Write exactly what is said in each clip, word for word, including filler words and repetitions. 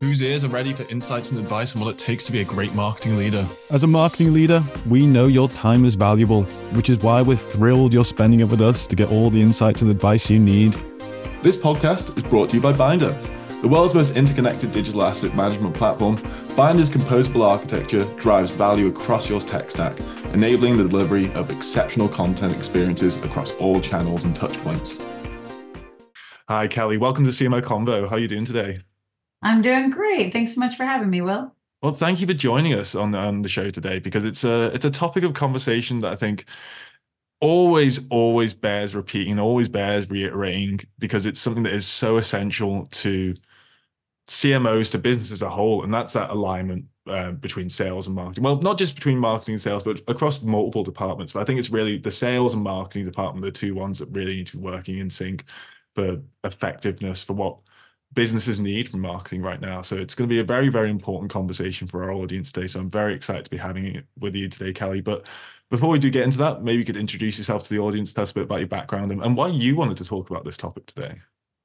whose ears are ready for insights and advice on what it takes to be a great marketing leader. As a marketing leader, we know your time is valuable, which is why we're thrilled you're spending it with us to get all the insights and advice you need. This podcast is brought to you by Bynder, the world's most interconnected digital asset management platform. Bynder's composable architecture drives value across your tech stack, enabling the delivery of exceptional content experiences across all channels and touchpoints. Hi, Kelly. Welcome to C M O Convo. How are you doing today? I'm doing great. Thanks so much for having me, Will. Well, thank you for joining us on, on the show today, because it's a, it's a topic of conversation that I think always, always bears repeating, always bears reiterating, because it's something that is so essential to C M Os, to business as a whole, and that's that alignment uh, between sales and marketing. Well, not just between marketing and sales, but across multiple departments. But I think it's really the sales and marketing department, the two ones that really need to be working in sync for effectiveness, for what businesses need from marketing right now. So it's going to be a very, very important conversation for our audience today. So I'm very excited to be having it with you today, Kelly. But before we do get into that, maybe you could introduce yourself to the audience, tell us a bit about your background and, and why you wanted to talk about this topic today.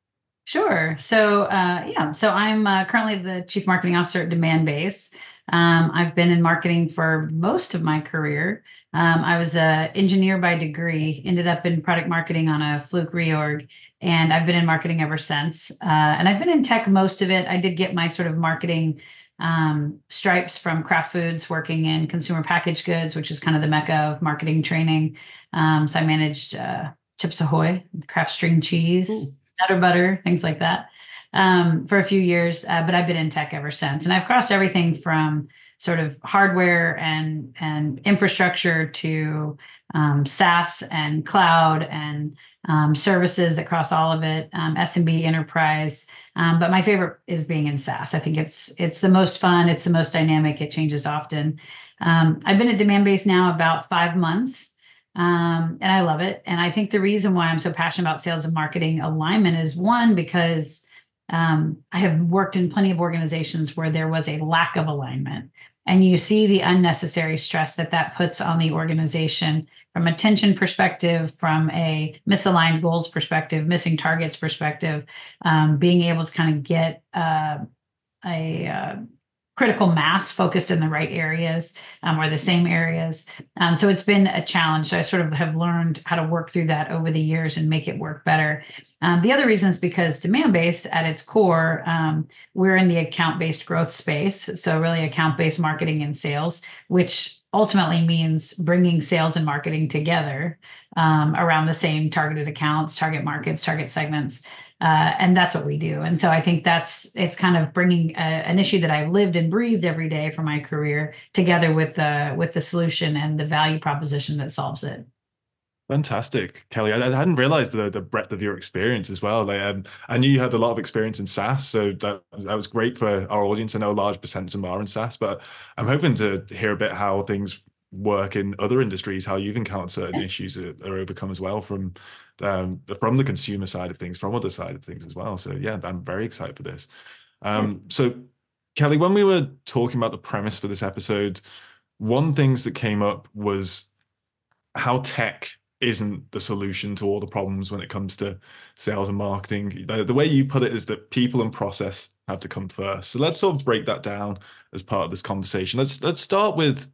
Sure. So, uh, yeah, so I'm uh, currently the Chief Marketing Officer at Demandbase. Um, I've been in marketing for most of my career. Um, I was an engineer by degree, ended up in product marketing on a fluke reorg, and I've been in marketing ever since. Uh, and I've been in tech most of it. I did get my sort of marketing um, stripes from Kraft Foods, working in consumer packaged goods, which is kind of the mecca of marketing training. Um, so I managed uh, Chips Ahoy, Kraft string cheese, Ooh. Nutter butter, things like that, um, for a few years. Uh, but I've been in tech ever since, and I've crossed everything from sort of hardware and and infrastructure to um, SaaS and cloud and um, services that cross all of it, um, S M B, enterprise. Um, but my favorite is being in SaaS. I think it's it's the most fun. It's the most dynamic. It changes often. Um, I've been at Demandbase now about five months, um, and I love it. And I think the reason why I'm so passionate about sales and marketing alignment is, one, because um, I have worked in plenty of organizations where there was a lack of alignment. And you see the unnecessary stress that that puts on the organization from a tension perspective, from a misaligned goals perspective, missing targets perspective, um, being able to kind of get uh, a uh, critical mass focused in the right areas, um, or the same areas. Um, so it's been a challenge. So I sort of have learned how to work through that over the years and make it work better. Um, the other reason is because Demandbase, at its core, um, we're in the account-based growth space. So really account-based marketing and sales, which ultimately means bringing sales and marketing together um, around the same targeted accounts, target markets, target segments. Uh, and that's what we do. And so I think that's, it's kind of bringing a, an issue that I've lived and breathed every day for my career together with the, with the solution and the value proposition that solves it. Fantastic, Kelly. I, I hadn't realized the, the breadth of your experience as well. Like, um, I knew you had a lot of experience in SaaS, so that, that was great for our audience. I know a large percentage of them are in SaaS, but I'm hoping to hear a bit how things work in other industries, how you've encountered certain yeah. issues that are overcome as well from um, from the consumer side of things, from other side of things as well. So yeah, I'm very excited for this. Um, yeah. So Kelly, when we were talking about the premise for this episode, one things that came up was how tech isn't the solution to all the problems when it comes to sales and marketing. The, the way you put it is that people and process have to come first. So let's sort of break that down as part of this conversation. Let's let's start with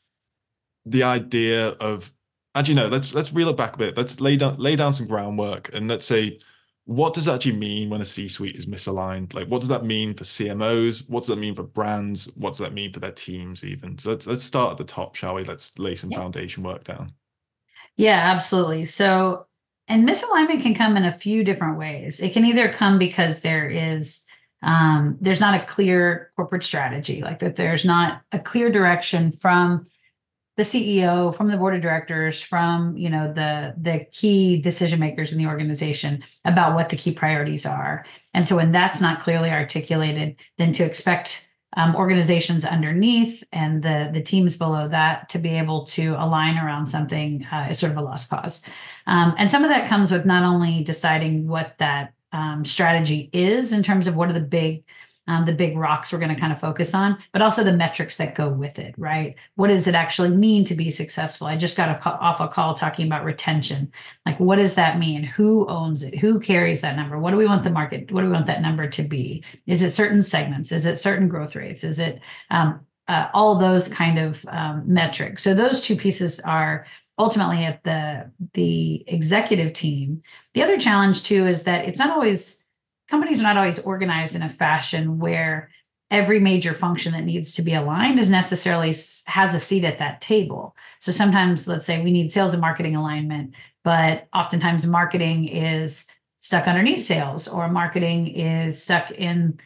the idea of, actually no, let's let's reel it back a bit. Let's lay down lay down some groundwork, and let's say, what does that actually mean when a C-suite is misaligned? Like, what does that mean for C M Os? What does that mean for brands? What does that mean for their teams even? So let's let's start at the top, shall we? Let's lay some yeah. foundation work down. Yeah, absolutely. So, and misalignment can come in a few different ways. It can either come because there is, um, there's not a clear corporate strategy, like that there's not a clear direction from the C E O, from the board of directors, from, you know, the, the key decision makers in the organization about what the key priorities are. And so when that's not clearly articulated, then to expect Um, organizations underneath and the, the teams below that to be able to align around something uh, is sort of a lost cause. Um, and some of that comes with not only deciding what that um, strategy is in terms of what are the big um, the big rocks we're going to kind of focus on, but also the metrics that go with it, right? What does it actually mean to be successful? I just got a call, off a call talking about retention. Like, what does that mean? Who owns it? Who carries that number? What do we want the market? What do we want that number to be? Is it certain segments? Is it certain growth rates? Is it um, uh, all those kind of um, metrics? So those two pieces are ultimately at the the executive team. The other challenge too is that it's not always, companies are not always organized in a fashion where every major function that needs to be aligned is necessarily has a seat at that table. So sometimes, let's say we need sales and marketing alignment, but oftentimes marketing is stuck underneath sales, or marketing is stuck in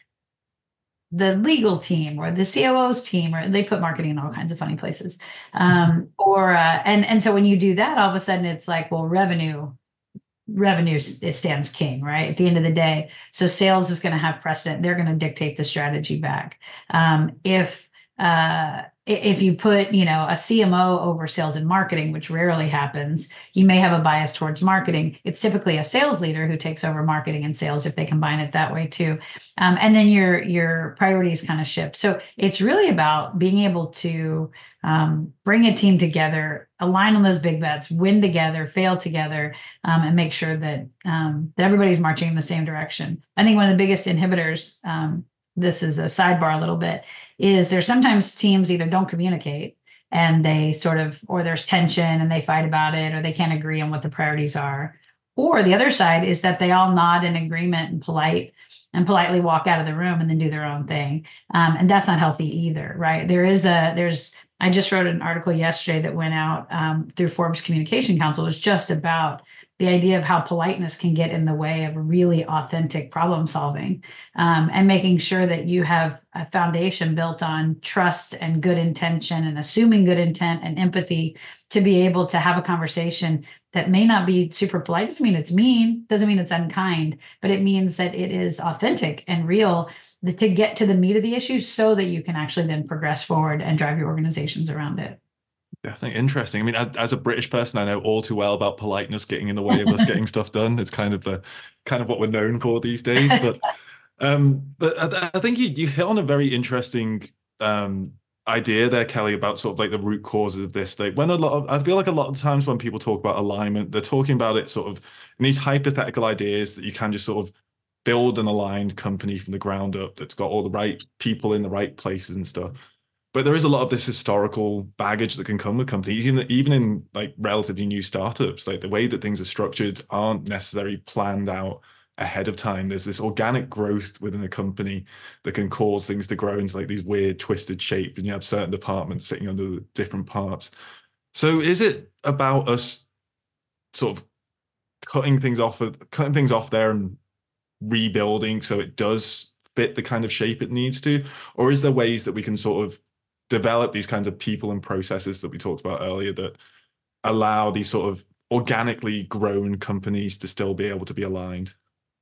the legal team or the C O O's team, or they put marketing in all kinds of funny places. Um, or, uh, and, and so when you do that, all of a sudden it's like, well, revenue, revenue it stands king, right? At the end of the day. So sales is going to have precedent. They're going to dictate the strategy back. Um, if, uh, if you put, you know, a C M O over sales and marketing, which rarely happens, you may have a bias towards marketing. It's typically a sales leader who takes over marketing and sales if they combine it that way too. Um, and then your your priorities kind of shift. So it's really about being able to um, bring a team together, align on those big bets, win together, fail together, um, and make sure that um, that everybody's marching in the same direction. I think one of the biggest inhibitors, um, this is a sidebar a little bit, is there's sometimes teams either don't communicate and they sort of, or there's tension and they fight about it, or they can't agree on what the priorities are. Or the other side is that they all nod in agreement and polite and politely walk out of the room and then do their own thing. Um, and that's not healthy either, right? There is a, there's, I just wrote an article yesterday that went out um, through Forbes Communication Council. It was just about the idea of how politeness can get in the way of really authentic problem solving, um, and making sure that you have a foundation built on trust and good intention and assuming good intent and empathy to be able to have a conversation that may not be super polite. Doesn't mean it's mean, doesn't mean it's unkind, but it means that it is authentic and real to get to the meat of the issue so that you can actually then progress forward and drive your organizations around it. Definitely interesting. I mean, as a British person, I know all too well about politeness getting in the way of us getting stuff done. It's kind of the kind of what we're known for these days. But um, but I, I think you you hit on a very interesting um idea there, Kelly, about sort of like the root causes of this. Like when a lot of, I feel like a lot of times when people talk about alignment, they're talking about it sort of in these hypothetical ideas that you can just sort of build an aligned company from the ground up that's got all the right people in the right places and stuff. But there is a lot of this historical baggage that can come with companies, even, even in like relatively new startups. Like the way that things are structured aren't necessarily planned out ahead of time. There's this organic growth within a company that can cause things to grow into like these weird twisted shapes, and you have certain departments sitting under the different parts. So is it about us sort of cutting things off, cutting things off there and rebuilding so it does fit the kind of shape it needs to? Or is there ways that we can sort of develop these kinds of people and processes that we talked about earlier that allow these sort of organically grown companies to still be able to be aligned?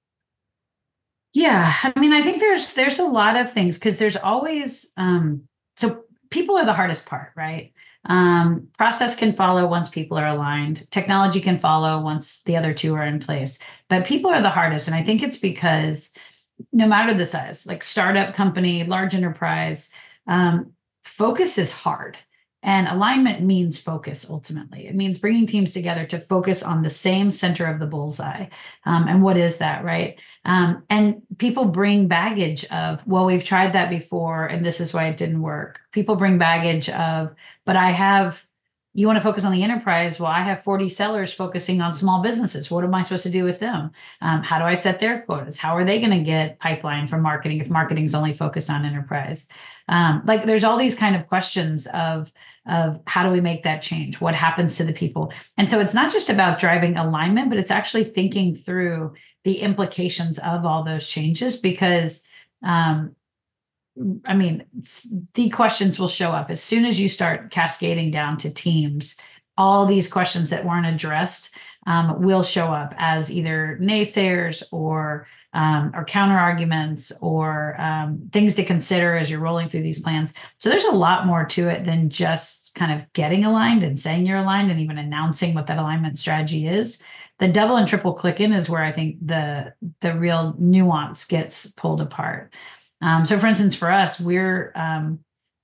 Yeah, I mean, I think there's there's a lot of things, because there's always um, so people are the hardest part, right? Um, process can follow once people are aligned. Technology can follow once the other two are in place. But people are the hardest, and I think it's because no matter the size, like startup company, large enterprise, um, focus is hard. And alignment means focus, ultimately. It means bringing teams together to focus on the same center of the bullseye. Um, and what is that, right? Um, and people bring baggage of, well, we've tried that before, and this is why it didn't work. People bring baggage of, but I have, you want to focus on the enterprise? Well, I have forty sellers focusing on small businesses. What am I supposed to do with them? Um, how do I set their quotas? How are they going to get pipeline from marketing if marketing's only focused on enterprise? Um, like there's all these kind of questions of, of how do we make that change? What happens to the people? And so it's not just about driving alignment, but it's actually thinking through the implications of all those changes, because um, I mean, the questions will show up as soon as you start cascading down to teams. All these questions that weren't addressed um, will show up as either naysayers or um, or counter arguments or um, things to consider as you're rolling through these plans. So there's a lot more to it than just kind of getting aligned and saying you're aligned and even announcing what that alignment strategy is. The double and triple click in is where I think the the real nuance gets pulled apart. Um, so for instance, for us, we're, um,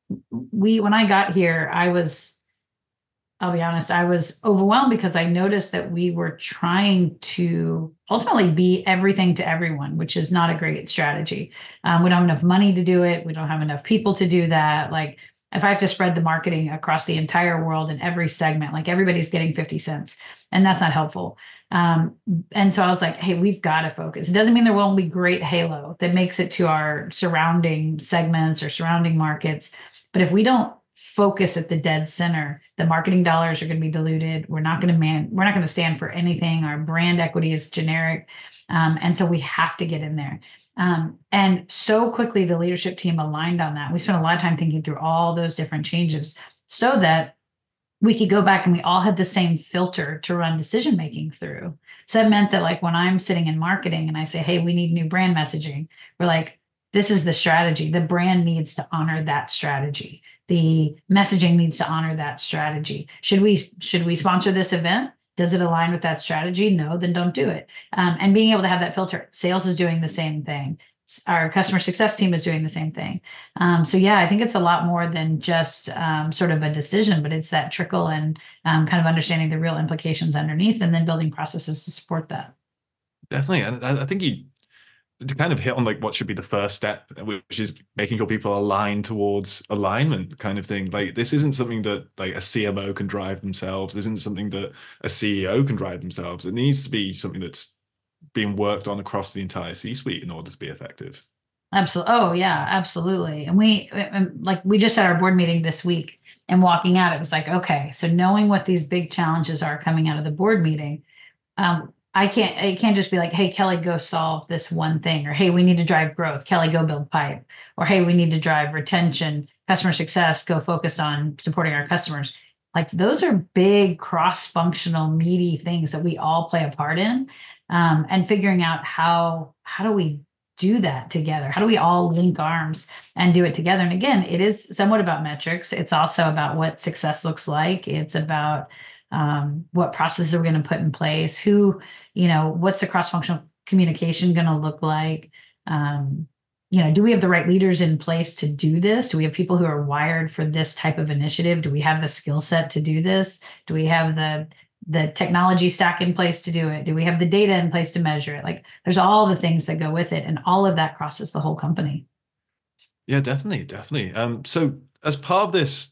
we, when I got here, I was, I'll be honest, I was overwhelmed because I noticed that we were trying to ultimately be everything to everyone, which is not a great strategy. Um, we don't have enough money to do it. We don't have enough people to do that. Like if I have to spread the marketing across the entire world in every segment, like everybody's getting fifty cents, and that's not helpful. Um, and so I was like, hey, we've got to focus. It doesn't mean there won't be great halo that makes it to our surrounding segments or surrounding markets. But if we don't focus at the dead center, the marketing dollars are going to be diluted. We're not going to man, we're not going to stand for anything. Our brand equity is generic. Um, and so we have to get in there. Um, and so quickly the leadership team aligned on that. We spent a lot of time thinking through all those different changes so that we could go back and we all had the same filter to run decision making through. So that meant that like when I'm sitting in marketing and I say, hey, we need new brand messaging, we're like, this is the strategy. The brand needs to honor that strategy. The messaging needs to honor that strategy. Should we should we sponsor this event? Does it align with that strategy? No, then don't do it. Um, and being able to have that filter. Sales is doing the same thing. Our customer success team is doing the same thing. Um, so yeah, I think it's a lot more than just um, sort of a decision, but it's that trickle and um, kind of understanding the real implications underneath, and then building processes to support that. Definitely, and I think you to kind of hit on like what should be the first step, which is making sure people align towards alignment kind of thing. Like this isn't something that like a C M O can drive themselves. This isn't something that a C E O can drive themselves. It needs to be something that's being worked on across the entire C-suite in order to be effective. Absolutely. Oh yeah, absolutely. And we like we just had our board meeting this week, and walking out, it was like, okay, so knowing what these big challenges are coming out of the board meeting, um, I can't, it can't just be like, hey, Kelly, go solve this one thing, or hey, we need to drive growth. Kelly, go build pipe, or hey, we need to drive retention, customer success, go focus on supporting our customers. Like those are big cross-functional, meaty things that we all play a part in, um, and figuring out how how do we do that together? How do we all link arms and do it together? And again, it is somewhat about metrics. It's also about what success looks like. It's about um, what processes we're going to put in place. Who, you know, what's the cross-functional communication going to look like? Um, you know, do we have the right leaders in place to do this? Do we have people who are wired for this type of initiative? Do we have the skill set to do this? Do we have the the technology stack in place to do it? Do we have the data in place to measure it? Like there's all the things that go with it, and all of that crosses the whole company. Yeah, definitely, definitely. Um, so as part of this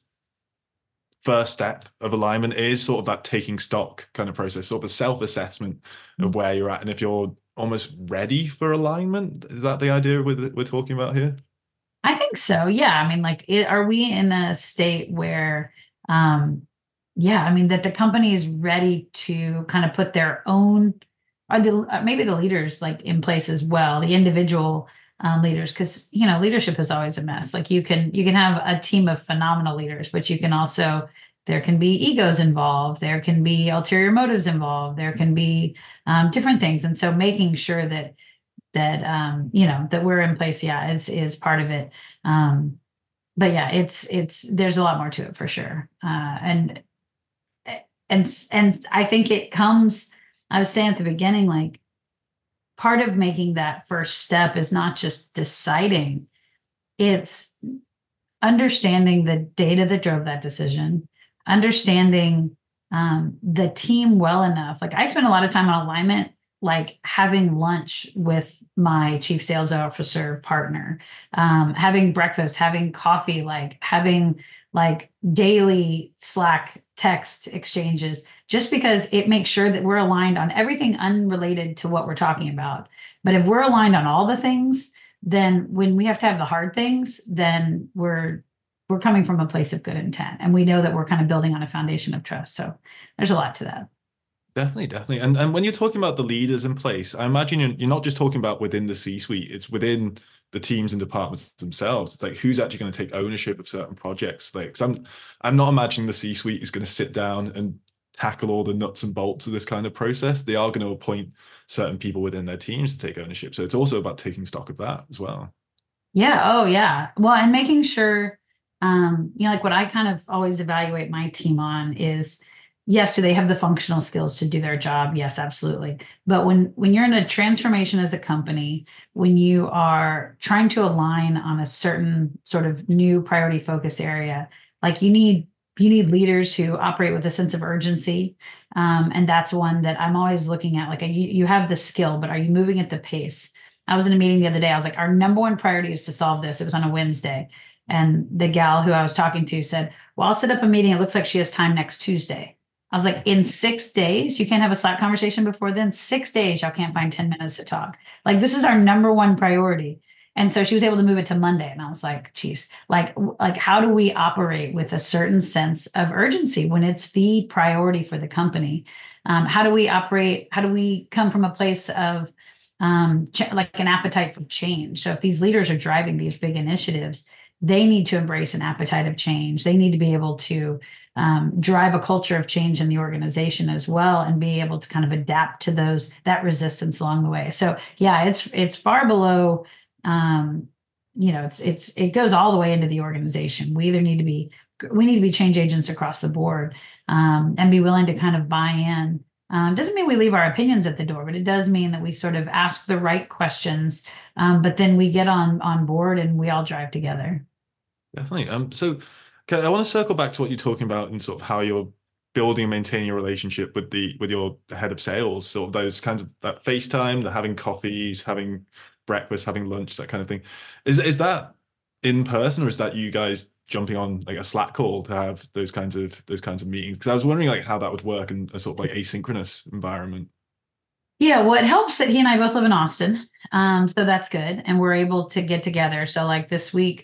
first step of alignment is sort of that taking stock kind of process, sort of a self-assessment mm-hmm. of where you're at and if you're almost ready for alignment. Is that the idea we're, we're talking about here? I think so. Yeah. I mean, like, it, are we in a state where, um, yeah, I mean, that the company is ready to kind of put their own, or the, maybe the leaders like in place as well, the individual um, leaders, because, you know, leadership is always a mess. Like you can, you can have a team of phenomenal leaders, but you can also, there can be egos involved. There can be ulterior motives involved. There can be um, different things. And so making sure that, that, um, you know, that we're in place, yeah, is, is part of it. Um, but yeah, it's, it's, there's a lot more to it for sure. Uh, and, and, and I think it comes, I was saying at the beginning, like part of making that first step is not just deciding, it's understanding the data that drove that decision, understanding um, the team well enough. Like I spend a lot of time on alignment, like having lunch with my chief sales officer partner, um, having breakfast, having coffee, like having like daily Slack text exchanges, just because it makes sure that we're aligned on everything unrelated to what we're talking about. But if we're aligned on all the things, then when we have to have the hard things, then we're we're coming from a place of good intent. And we know that we're kind of building on a foundation of trust. So there's a lot to that. Definitely, definitely. And and when you're talking about the leaders in place, I imagine you're, you're not just talking about within the C-suite, it's within the teams and departments themselves. It's like who's actually going to take ownership of certain projects. Like, cause I'm I'm not imagining the C-suite is going to sit down and tackle all the nuts and bolts of this kind of process. They are going to appoint certain people within their teams to take ownership. So it's also about taking stock of that as well. Yeah. Oh, yeah. Well, and making sure, um, you know, like what I kind of always evaluate my team on is yes, do they have the functional skills to do their job? Yes, absolutely. But when when you're in a transformation as a company, when you are trying to align on a certain sort of new priority focus area, like you need you need leaders who operate with a sense of urgency. Um, and that's one that I'm always looking at. Like, you, you have the skill, but are you moving at the pace? I was in a meeting the other day. I was like, our number one priority is to solve this. It was on a Wednesday. And the gal who I was talking to said, well, I'll set up a meeting. It looks like she has time next Tuesday. I was like, in six days, you can't have a Slack conversation before then? Six days, y'all can't find ten minutes to talk. Like, this is our number one priority. And so she was able to move it to Monday. And I was like, geez, like, like, how do we operate with a certain sense of urgency when it's the priority for the company? Um, how do we operate? How do we come from a place of um, ch- like an appetite for change? So if these leaders are driving these big initiatives, they need to embrace an appetite of change. They need to be able to um, drive a culture of change in the organization as well, and be able to kind of adapt to those, that resistance along the way. So yeah, it's it's far below, um, you know, it's it's it goes all the way into the organization. We either need to be we need to be change agents across the board, um, and be willing to kind of buy in. Um, doesn't mean we leave our opinions at the door, but it does mean that we sort of ask the right questions, um, but then we get on on board and we all drive together. Definitely. Um, so okay, I want to circle back to what you're talking about and sort of how you're building and maintaining your relationship with the with your head of sales, sort of those kinds of that FaceTime, the having coffees, having breakfast, having lunch, that kind of thing. Is is that in person, or is that you guys jumping on like a Slack call to have those kinds of those kinds of meetings? Because I was wondering like how that would work in a sort of like asynchronous environment. Yeah, well, it helps that he and I both live in Austin. Um, so that's good. And we're able to get together. So like this week,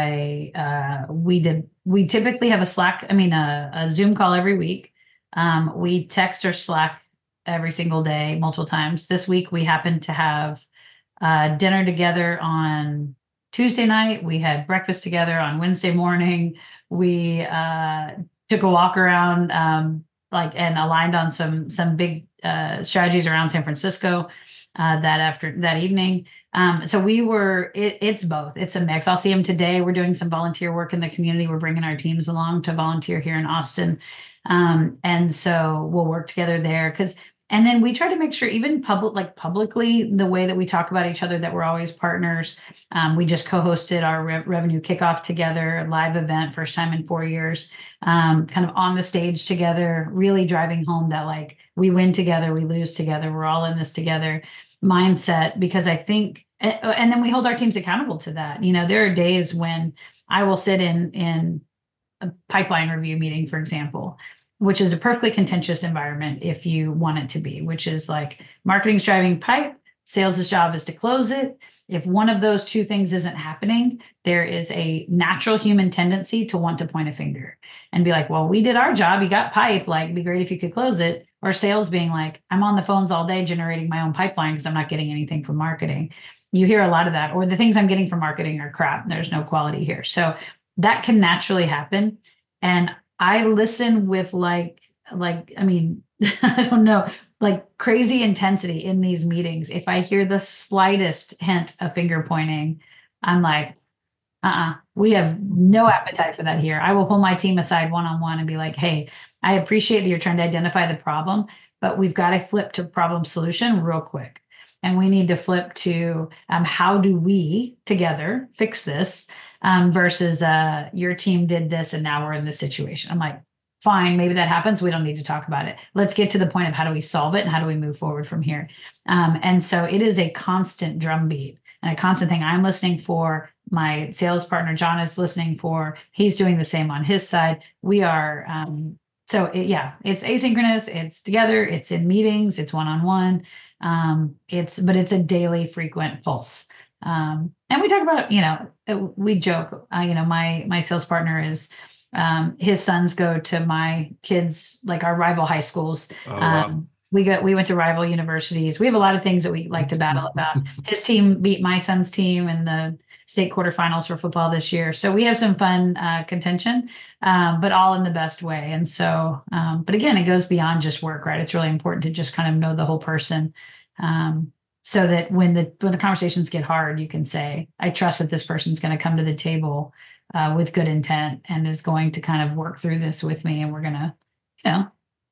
I uh we did we typically have a Slack, I mean a, a Zoom call every week. Um, we text or Slack every single day, multiple times. This week we happened to have uh dinner together on Tuesday night. We had breakfast together on Wednesday morning. We uh took a walk around um like and aligned on some some big uh, strategies around San Francisco uh, that after that evening. Um, so we were, it, it's both. It's a mix. I'll see him today. We're doing some volunteer work in the community. We're bringing our teams along to volunteer here in Austin. Um, and so we'll work together there because, and then we try to make sure even public, like publicly, the way that we talk about each other, that we're always partners. Um, we just co-hosted our re- revenue kickoff together, a live event, first time in four years, um, kind of on the stage together, really driving home that like we win together, we lose together, we're all in this together mindset. Because I think, and then we hold our teams accountable to that. You know, there are days when I will sit in in a pipeline review meeting, for example, which is a perfectly contentious environment if you want it to be, which is like marketing's driving pipe, sales' job is to close it. If one of those two things isn't happening, there is a natural human tendency to want to point a finger and be like, well, we did our job, you got pipe, like it'd be great if you could close it. Or sales being like, I'm on the phones all day generating my own pipeline because I'm not getting anything from marketing. You hear a lot of that, or the things I'm getting from marketing are crap. There's no quality here. So that can naturally happen. And I listen with like, like, I mean, I don't know, like crazy intensity in these meetings. If I hear the slightest hint of finger pointing, I'm like, uh-uh, we have no appetite for that here. I will pull my team aside one-on-one and be like, hey, I appreciate that you're trying to identify the problem, but we've got to flip to problem solution real quick. And we need to flip to um, how do we together fix this um, versus uh, your team did this and now we're in this situation. I'm like, fine, maybe that happens. We don't need to talk about it. Let's get to the point of how do we solve it and how do we move forward from here. Um, and so it is a constant drumbeat and a constant thing I'm listening for. My sales partner, John, is listening for. He's doing the same on his side. We are, um, so it, yeah, it's asynchronous, it's together, it's in meetings, it's one-on-one. Um, it's, but it's a daily frequent pulse. Um, and we talk about, you know, we joke, uh, you know, my, my sales partner is, um, his sons go to my kids, like our rival high schools. Oh, wow. Um, we got, we went to rival universities. We have a lot of things that we like to battle about. His team beat my son's team in the state quarterfinals for football this year. So we have some fun, uh, contention, um, but all in the best way. And so, um, but again, it goes beyond just work, right? It's really important to just kind of know the whole person. Um, so that when the, when the conversations get hard, you can say, I trust that this person's going to come to the table, uh, with good intent and is going to kind of work through this with me. And we're going to, you know,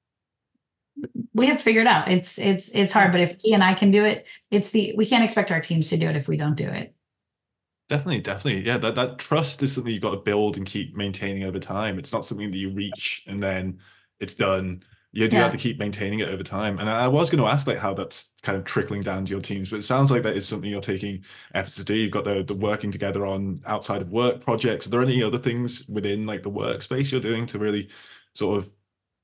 we have to figure it out. It's it's it's hard, but if he and I can do it, it's the we can't expect our teams to do it if we don't do it. Definitely, definitely. Yeah, that, that trust is something you've got to build and keep maintaining over time. It's not something that you reach and then it's done. You do Yeah. have to keep maintaining it over time. And I, I was going to ask like how that's kind of trickling down to your teams, but it sounds like that is something you're taking efforts to do. You've got the the working together on outside of work projects. Are there any other things within like the workspace you're doing to really sort of,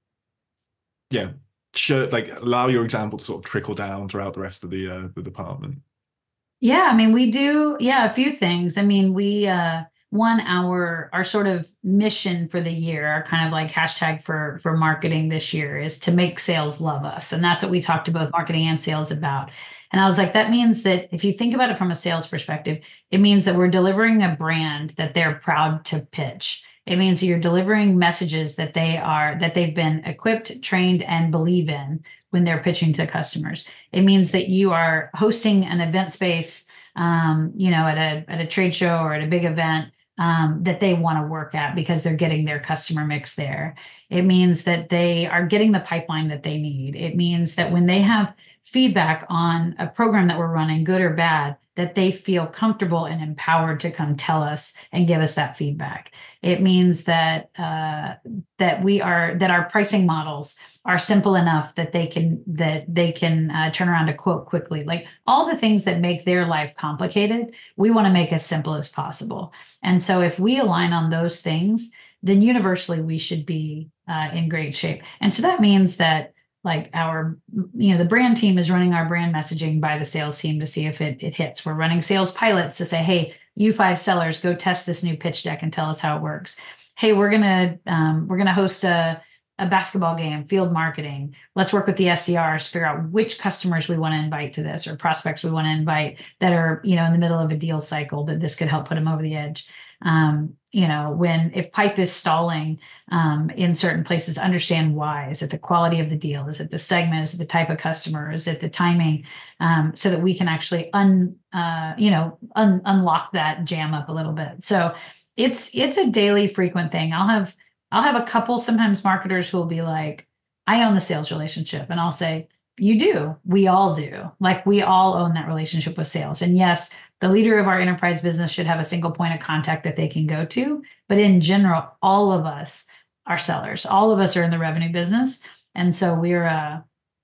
yeah, show, like allow your example to sort of trickle down throughout the rest of the uh, the department? Yeah, I mean, we do, yeah, a few things. I mean, we uh one our our sort of mission for the year, our kind of like hashtag for for marketing this year is to make sales love us. And that's what we talked to both marketing and sales about. And I was like, that means that if you think about it from a sales perspective, it means that we're delivering a brand that they're proud to pitch. It means you're delivering messages that they are that they've been equipped, trained, and believe in when they're pitching to customers. It means that you are hosting an event space, um, you know, at a at a trade show or at a big event um, that they want to work at because they're getting their customer mix there. It means that they are getting the pipeline that they need. It means that when they have feedback on a program that we're running, good or bad, that they feel comfortable and empowered to come tell us and give us that feedback. It means that uh, that we are that our pricing models are simple enough that they can that they can uh, turn around a quote quickly. Like all the things that make their life complicated, we want to make as simple as possible. And so if we align on those things, then universally we should be uh, in great shape. And so that means that like our, you know, the brand team is running our brand messaging by the sales team to see if it, it hits. We're running sales pilots to say, hey, you five sellers, go test this new pitch deck and tell us how it works. Hey, we're gonna um, we're gonna host a, a basketball game, field marketing. Let's work with the S D Rs to figure out which customers we want to invite to this or prospects we want to invite that are, you know, in the middle of a deal cycle that this could help put them over the edge. Um, you know, when if pipe is stalling um, in certain places, understand why. Is it the quality of the deal? Is it the segment? Is it the type of customer? Is it the timing? Um, so that we can actually un, uh, you know, un, unlock that jam up a little bit. So it's it's a daily frequent thing. I'll have I'll have a couple sometimes marketers who will be like, I own the sales relationship, and I'll say, you do. We all do. Like we all own that relationship with sales. And yes, the leader of our enterprise business should have a single point of contact that they can go to. But in general, all of us are sellers. All of us are in the revenue business. And so we're, uh,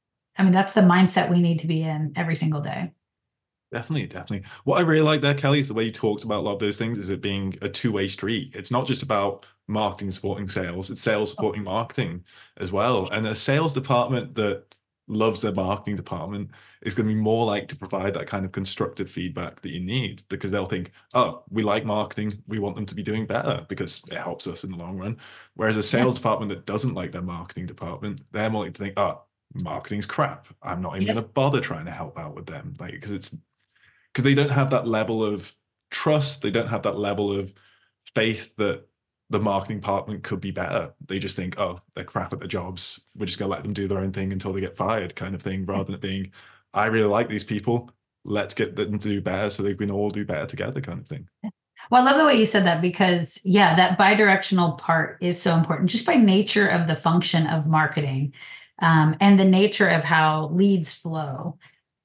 I mean, that's the mindset we need to be in every single day. Definitely, definitely. What I really like there, Kelly, is the way you talked about a lot of those things, is it being a two-way street. It's not just about marketing supporting sales, it's sales supporting marketing as well. And a sales department that loves their marketing department is going to be more like to provide that kind of constructive feedback that you need, because they'll think, oh, we like marketing, we want them to be doing better because it helps us in the long run. Whereas a sales yeah. department that doesn't like their marketing department, they're more like to think, oh, marketing's crap, I'm not even yeah. going to bother trying to help out with them, like because it's because they don't have that level of trust, they don't have that level of faith that the marketing department could be better. They just think, oh, they're crap at their jobs, we're just gonna let them do their own thing until they get fired, kind of thing, rather than it being, I really like these people, let's get them to do better so they can all do better together, kind of thing. Well, I love the way you said that, because yeah, that bidirectional part is so important just by nature of the function of marketing um, and the nature of how leads flow.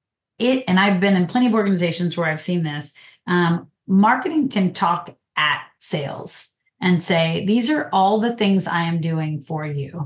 It, and I've been in plenty of organizations where I've seen this, um, marketing can talk at sales and say, these are all the things I am doing for you.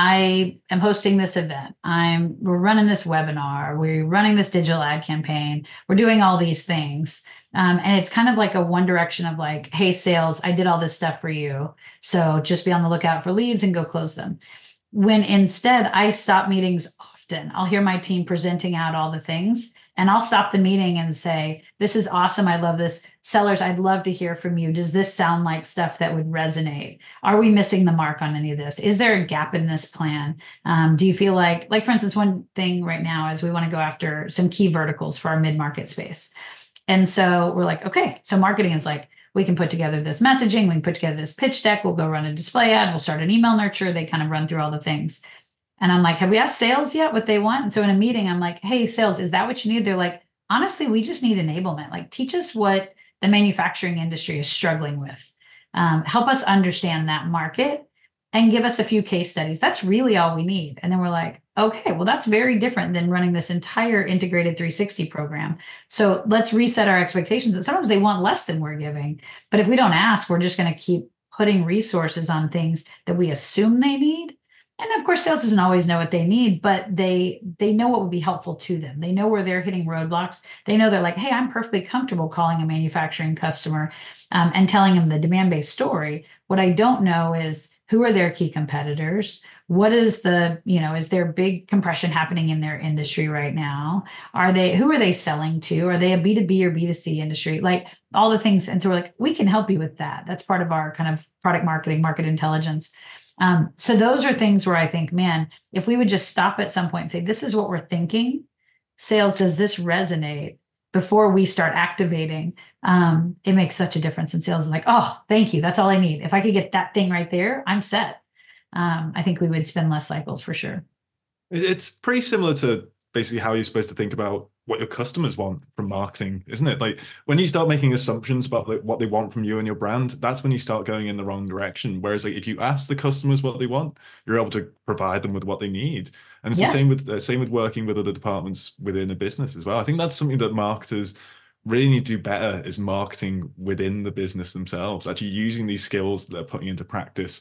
I am hosting this event. I'm we're running this webinar. We're running this digital ad campaign. We're doing all these things. Um, and it's kind of like a one direction of like, hey, sales, I did all this stuff for you. So just be on the lookout for leads and go close them. When instead I stop meetings often, I'll hear my team presenting out all the things, and I'll stop the meeting and say, this is awesome. I love this. Sellers, I'd love to hear from you. Does this sound like stuff that would resonate? Are we missing the mark on any of this? Is there a gap in this plan? Um, do you feel like, like for instance, one thing right now is we want to go after some key verticals for our mid-market space. And so we're like, okay, so marketing is like, we can put together this messaging, we can put together this pitch deck, we'll go run a display ad, we'll start an email nurture. They kind of run through all the things. And I'm like, have we asked sales yet what they want? And so in a meeting, I'm like, hey, sales, is that what you need? They're like, honestly, we just need enablement. Like, teach us what the manufacturing industry is struggling with. Um, help us understand that market and give us a few case studies. That's really all we need. And then we're like, okay, well, that's very different than running this entire integrated three sixty program. So let's reset our expectations. And sometimes they want less than we're giving. But if we don't ask, we're just going to keep putting resources on things that we assume they need. And of course, sales doesn't always know what they need, but they they know what would be helpful to them. They know where they're hitting roadblocks. They know they're like, hey, I'm perfectly comfortable calling a manufacturing customer um, and telling them the demand-based story. What I don't know is who are their key competitors? What is the, you know, is there big compression happening in their industry right now? Are they, who are they selling to? Are they a B two B or B two C industry? Like all the things. And so we're like, we can help you with that. That's part of our kind of product marketing, market intelligence. Um, so those are things where I think, man, if we would just stop at some point and say, this is what we're thinking, sales, does this resonate before we start activating? Um, it makes such a difference. And sales is like, oh, thank you. That's all I need. If I could get that thing right there, I'm set. Um, I think we would spend less cycles for sure. It's pretty similar to basically how you're supposed to think about what your customers want from marketing, isn't it? Like when you start making assumptions about like what they want from you and your brand, that's when you start going in the wrong direction. Whereas like if you ask the customers what they want, you're able to provide them with what they need. And it's yeah. the same with uh, same with working with other departments within a business as well. I think that's something that marketers really need to do better, is marketing within the business themselves, actually using these skills that they're putting into practice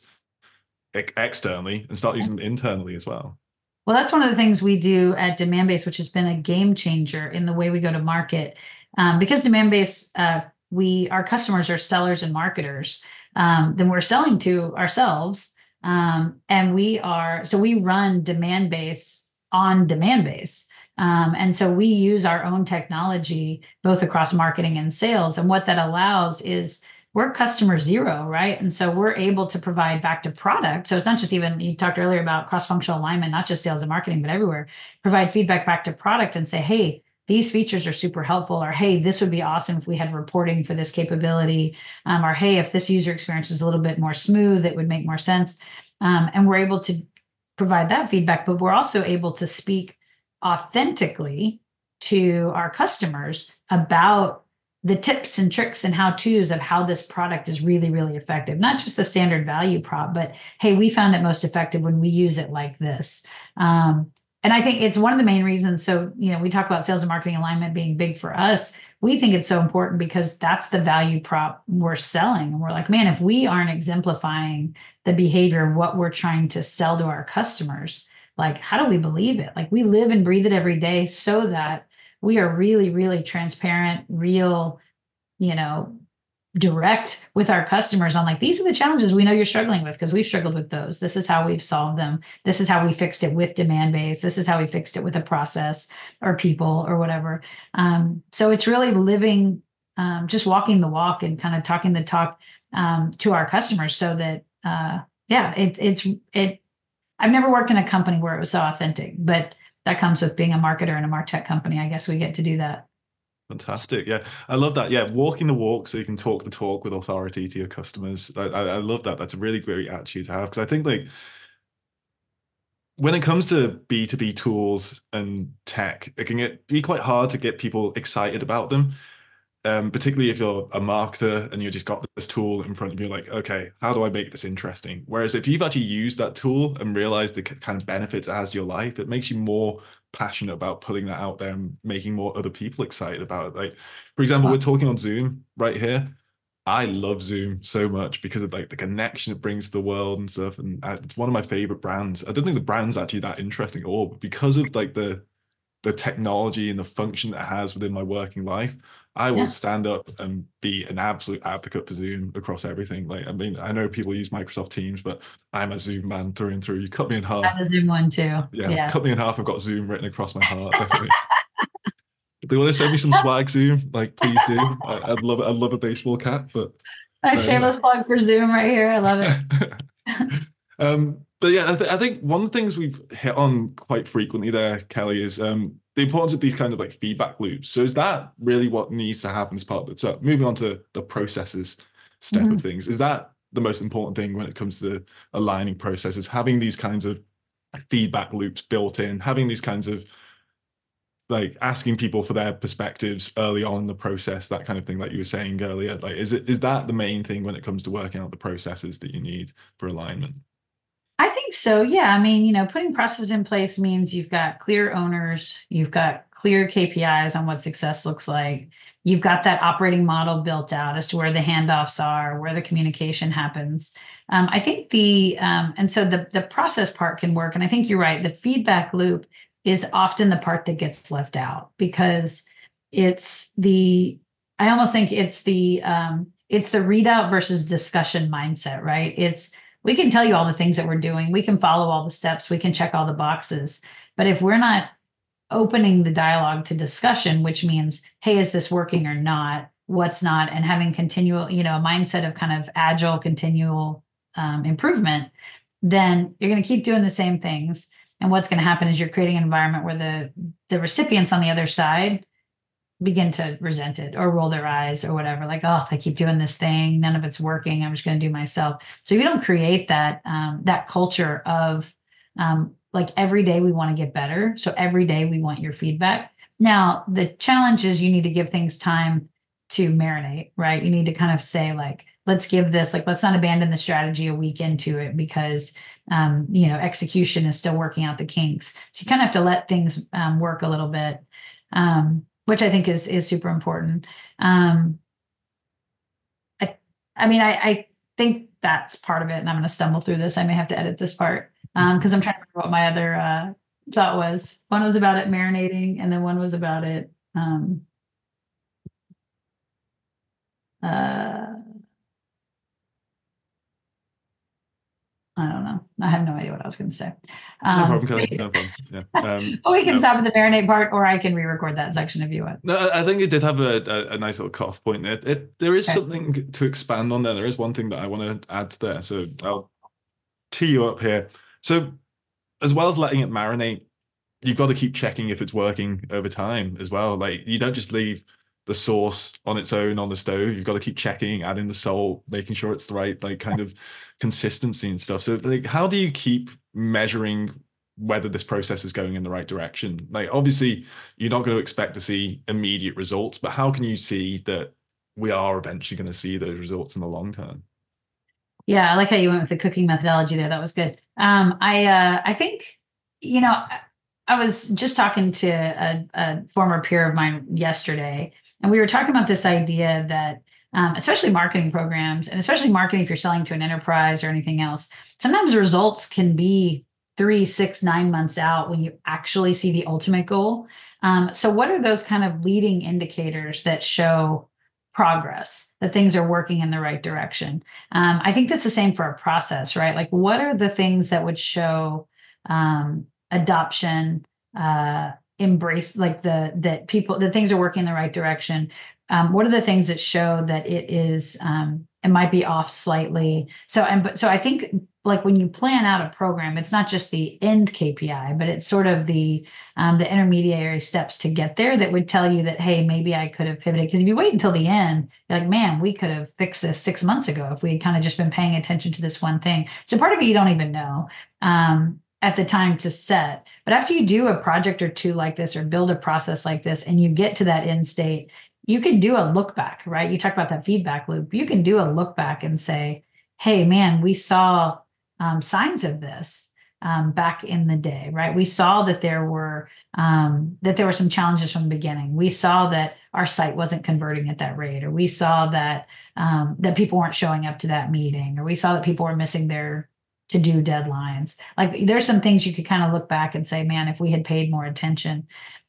externally and start using them internally as well. Well, that's one of the things we do at Demandbase, which has been a game changer in the way we go to market. Um, because Demandbase, uh, we our customers are sellers and marketers. Um, then we're selling to ourselves, um, and we are so we run Demandbase on Demandbase. Um, and so we use our own technology both across marketing and sales. And what that allows is we're customer zero, right? And so we're able to provide back to product. So it's not just even, you talked earlier about cross-functional alignment, not just sales and marketing, but everywhere. Provide feedback back to product and say, hey, these features are super helpful, or hey, this would be awesome if we had reporting for this capability, um, or hey, if this user experience is a little bit more smooth, it would make more sense. Um, and we're able to provide that feedback, but we're also able to speak authentically to our customers about the tips and tricks and how-tos of how this product is really, really effective. Not just the standard value prop, but hey, we found it most effective when we use it like this. Um, and I think it's one of the main reasons. So, you know, we talk about sales and marketing alignment being big for us. We think it's so important because that's the value prop we're selling. And we're like, man, if we aren't exemplifying the behavior of what we're trying to sell to our customers, like, how do we believe it? Like, we live and breathe it every day so that we are really, really transparent, real, you know, direct with our customers on like, these are the challenges we know you're struggling with because we've struggled with those. This is how we've solved them. This is how we fixed it with Demandbase. This is how we fixed it with a process or people or whatever. Um, so it's really living, um, just walking the walk and kind of talking the talk um, to our customers so that, uh, yeah, it, it's, it, I've never worked in a company where it was so authentic, but that comes with being a marketer in a MarTech company. I guess we get to do that. Fantastic. Yeah, I love that. Yeah, walking the walk so you can talk the talk with authority to your customers. I, I, I love that. That's a really great attitude to have, because I think like when it comes to B two B tools and tech, it can get, be quite hard to get people excited about them. Um, particularly if you're a marketer and you just got this tool in front of you, like, okay, how do I make this interesting? Whereas if you've actually used that tool and realized the kind of benefits it has to your life, it makes you more passionate about putting that out there and making more other people excited about it. Like, for example, we're talking on Zoom right here. I love Zoom so much because of like the connection it brings to the world and stuff. And it's one of my favorite brands. I don't think the brand's actually that interesting at all, but because of like the the technology and the function that it has within my working life, I will yeah. stand up and be an absolute advocate for Zoom across everything. Like, I mean, I know people use Microsoft Teams, but I'm a Zoom man through and through. You cut me in half. I'm a Zoom one too. Yeah, yeah. cut me in half. I've got Zoom written across my heart. Definitely. If they want to send me some swag Zoom, like, please do. I, I'd love it. I'd love a baseball cap, but a um, shameless plug for Zoom right here. I love it. um, but yeah, I, th I think one of the things we've hit on quite frequently there, Kelly, is um, the importance of these kind of like feedback loops. So is that really what needs to happen as part of it? So moving on to the processes step mm-hmm. of things, is that the most important thing when it comes to aligning processes, having these kinds of feedback loops built in, having these kinds of like asking people for their perspectives early on in the process, that kind of thing, like you were saying earlier? Like, is it, is that the main thing when it comes to working out the processes that you need for alignment? I think so. Yeah. I mean, you know, putting processes in place means you've got clear owners, you've got clear K P Is on what success looks like. You've got that operating model built out as to where the handoffs are, where the communication happens. Um, I think the um, and so the the process part can work. And I think you're right. The feedback loop is often the part that gets left out because it's the I almost think it's the um, it's the readout versus discussion mindset, right? It's we can tell you all the things that we're doing. We can follow all the steps. We can check all the boxes. But if we're not opening the dialogue to discussion, which means, hey, is this working or not? What's not? And having continual, you know, a mindset of kind of agile, continual um, improvement, then you're going to keep doing the same things. And what's going to happen is you're creating an environment where the the recipients on the other side begin to resent it or roll their eyes or whatever, like, oh, I keep doing this thing, none of it's working, I'm just going to do myself. So if you don't create that um, that culture of um, like every day we want to get better, so every day we want your feedback. Now the challenge is you need to give things time to marinate, right? You need to kind of say like, let's give this, like, let's not abandon the strategy a week into it because um, you know, execution is still working out the kinks. So you kind of have to let things um, work a little bit. Um, which I think is is super important. Um, I, I mean, I, I think that's part of it, and I'm going to stumble through this. I may have to edit this part because um, I'm trying to remember what my other uh, thought was. One was about it marinating, and then one was about it. Um, uh, I don't know. I have no idea what I was going to say. Um, no problem, Kelly. No problem. Yeah. Um, well, we can no. stop at the marinate part, or I can re-record that section if you want. No, I think it did have a, a, a nice little cutoff point there. It, there is Okay. something to expand on there. There is one thing that I want to add there. So I'll tee you up here. So as well as letting it marinate, you've got to keep checking if it's working over time as well. Like you don't just leave the sauce on its own on the stove. You've got to keep checking, adding the salt, making sure it's the right like kind of consistency and stuff. So like, how do you keep measuring whether this process is going in the right direction? Like obviously you're not going to expect to see immediate results, but how can you see that we are eventually going to see those results in the long term? Yeah, I like how you went with the cooking methodology there. That was good. Um, I uh, I think, you know, I was just talking to a, a former peer of mine yesterday, and we were talking about this idea that um, especially marketing programs, and especially marketing if you're selling to an enterprise or anything else, sometimes results can be three, six, nine months out when you actually see the ultimate goal. Um, so what are those kind of leading indicators that show progress, that things are working in the right direction? Um, I think that's the same for a process, right? Like what are the things that would show um, adoption, uh, embrace, like the, that people, that things are working in the right direction? Um, what are the things that show that it is, um, it might be off slightly? So, and, but, so I think like when you plan out a program, it's not just the end K P I, but it's sort of the, um, the intermediary steps to get there that would tell you that, hey, maybe I could have pivoted. Because if you wait until the end, you're like, man, we could have fixed this six months ago if we had kind of just been paying attention to this one thing. So part of it you don't even know um, at the time to set. But after you do a project or two like this or build a process like this and you get to that end state, you can do a look back, right? You talk about that feedback loop. You can do a look back and say, hey, man, we saw um, signs of this um, back in the day, right? We saw that there were um, that there were some challenges from the beginning. We saw that our site wasn't converting at that rate, or we saw that um, that people weren't showing up to that meeting, or we saw that people were missing their to-do deadlines. Like there's some things you could kind of look back and say, man, if we had paid more attention.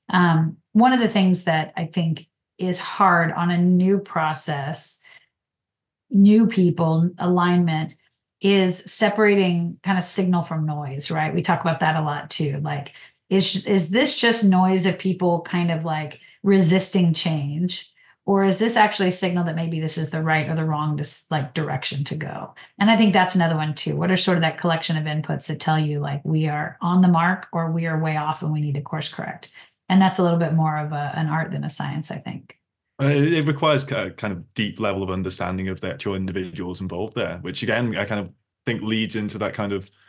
Um, one of the things that I think is hard on a new process, new people, alignment, is separating kind of signal from noise, right? We talk about that a lot too. Like, is, is this just noise of people kind of like resisting change? Or is this actually a signal that maybe this is the right or the wrong dis- like direction to go? And I think that's another one too. What are sort of that collection of inputs that tell you like we are on the mark or we are way off and we need to course correct? And that's a little bit more of a, an art than a science, I think. Uh, it requires a kind of deep level of understanding of the actual individuals involved there, which again, I kind of think leads into that kind of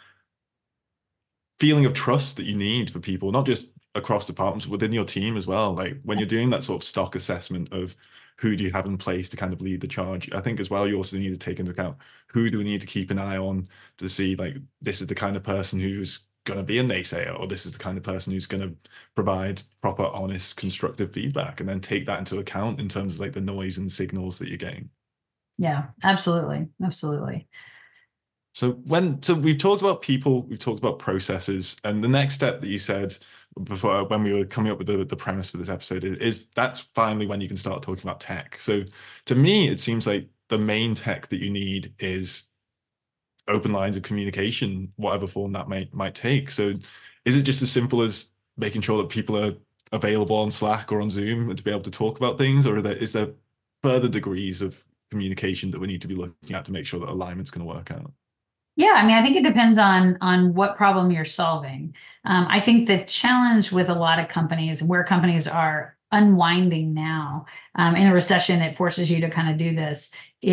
feeling of trust that you need for people, not just across departments, but within your team as well. Like when you're doing that sort of stock assessment of who do you have in place to kind of lead the charge? I think as well, you also need to take into account who do we need to keep an eye on to see, like, this is the kind of person who's going to be a naysayer, or this is the kind of person who's going to provide proper, honest, constructive feedback, and then take that into account in terms of like the noise and signals that you're getting. Yeah, absolutely. Absolutely. So when, so we've talked about people, we've talked about processes, and the next step that you said before, when we were coming up with the, the premise for this episode, is, is that's finally when you can start talking about tech. So to me, it seems like the main tech that you need is open lines of communication, whatever form that might might take. So is it just as simple as making sure that people are available on Slack or on Zoom and to be able to talk about things, or are there, is there further degrees of communication that we need to be looking at to make sure that alignment's going to work out? Yeah, I mean, I think it depends on on what problem you're solving. Um, I think the challenge with a lot of companies, where companies are unwinding now, um, in a recession, it forces you to kind of do this,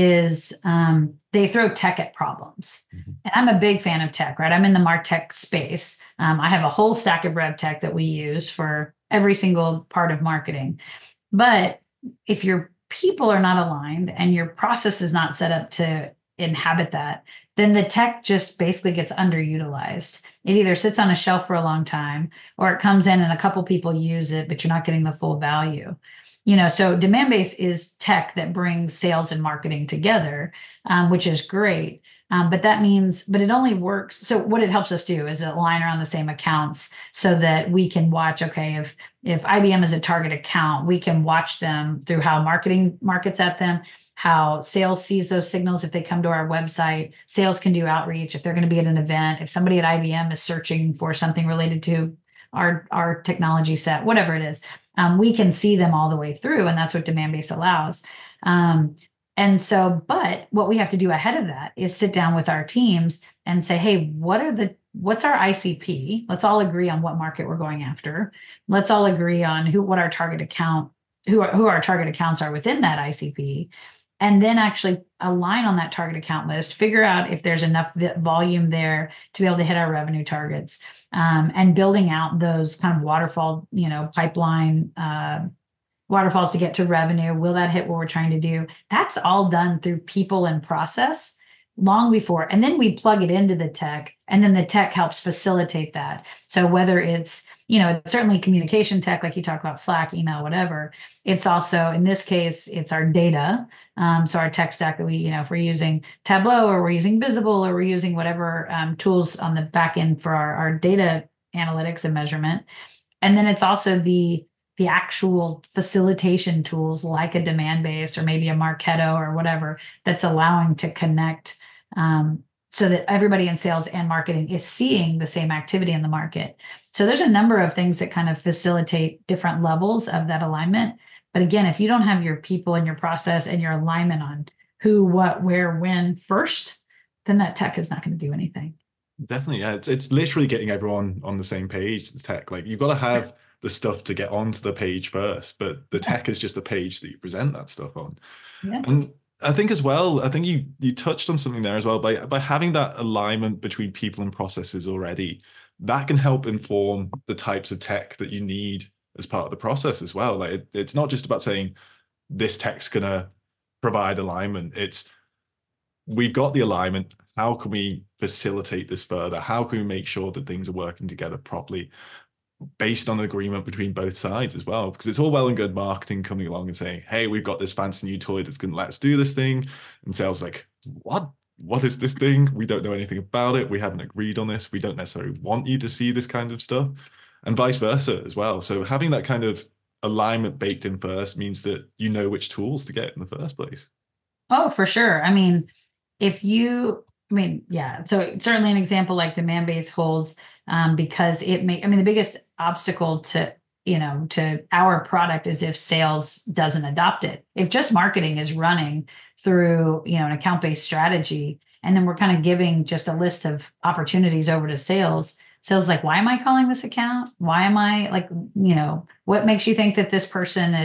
is um, they throw tech at problems. Mm-hmm. And I'm a big fan of tech, right? I'm in the MarTech space. Um, I have a whole stack of RevTech that we use for every single part of marketing. But if your people are not aligned and your process is not set up to inhabit that, then the tech just basically gets underutilized. It either sits on a shelf for a long time, or it comes in and a couple people use it, but you're not getting the full value. You know, so Demandbase is tech that brings sales and marketing together, um, which is great. Um, but that means, but it only works. So what it helps us do is align around the same accounts so that we can watch, okay, if, if I B M is a target account, we can watch them through how marketing markets at them, how sales sees those signals. If they come to our website, sales can do outreach. If they're going to be at an event, if somebody at I B M is searching for something related to our, our technology set, whatever it is, um, we can see them all the way through. And that's what Demandbase allows. Um, and so, but what we have to do ahead of that is sit down with our teams and say, hey, what are the, what's our I C P? Let's all agree on what market we're going after. Let's all agree on who, what our target account, who are, who our target accounts are within that I C P. And then actually align on that target account list, figure out if there's enough volume there to be able to hit our revenue targets, um, and building out those kind of waterfall, you know, pipeline uh, waterfalls to get to revenue. Will that hit what we're trying to do? That's all done through people and process long before. And then we plug it into the tech, and then the tech helps facilitate that. So whether it's, you know, it's certainly communication tech, like you talk about Slack, email, whatever. It's also, in this case, it's our data. Um, so our tech stack that we, you know, if we're using Tableau or we're using Visible or we're using whatever um, tools on the back end for our, our data analytics and measurement. And then it's also the the actual facilitation tools like a Demandbase or maybe a Marketo or whatever that's allowing to connect um, so that everybody in sales and marketing is seeing the same activity in the market. So there's a number of things that kind of facilitate different levels of that alignment. But again, if you don't have your people and your process and your alignment on who, what, where, when first, then that tech is not going to do anything. Definitely, yeah. It's it's literally getting everyone on the same page. The tech, like you've got to have the stuff to get onto the page first, but the tech is just the page that you present that stuff on. Yeah. And I think as well, I think you you touched on something there as well, by by having that alignment between people and processes already, that can help inform the types of tech that you need as part of the process as well. Like it, it's not just about saying this tech's gonna provide alignment. It's we've got the alignment. How can we facilitate this further? How can we make sure that things are working together properly based on agreement between both sides as well? Because it's all well and good marketing coming along and saying, hey, we've got this fancy new toy that's going to let us do this thing. And sales like, what? What is this thing? We don't know anything about it. We haven't agreed on this. We don't necessarily want you to see this kind of stuff, and vice versa as well. So having that kind of alignment baked in first means that you know which tools to get in the first place. Oh, for sure. I mean, if you, I mean, yeah. So certainly an example like Demandbase holds, um, because it may, I mean, the biggest obstacle to, you know, to our product is if sales doesn't adopt it. If just marketing is running through, you know, an account-based strategy, and then we're kind of giving just a list of opportunities over to sales, sales like, why am I calling this account? Why am I like, you know, what makes you think that this person at,